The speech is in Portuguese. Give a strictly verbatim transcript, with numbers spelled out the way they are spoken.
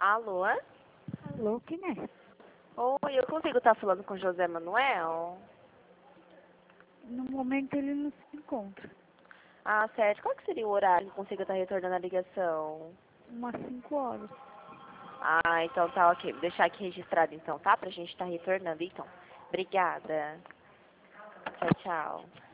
Alô? Alô, quem é? Oi, eu consigo estar falando com José Manuel? No momento ele não se encontra. Ah, certo. Qual que seria o horário que eu consigo estar retornando a ligação? Umas cinco horas. Ah, então tá ok. Vou deixar aqui registrado então, tá? Pra gente estar retornando então. Obrigada. Tchau, tchau.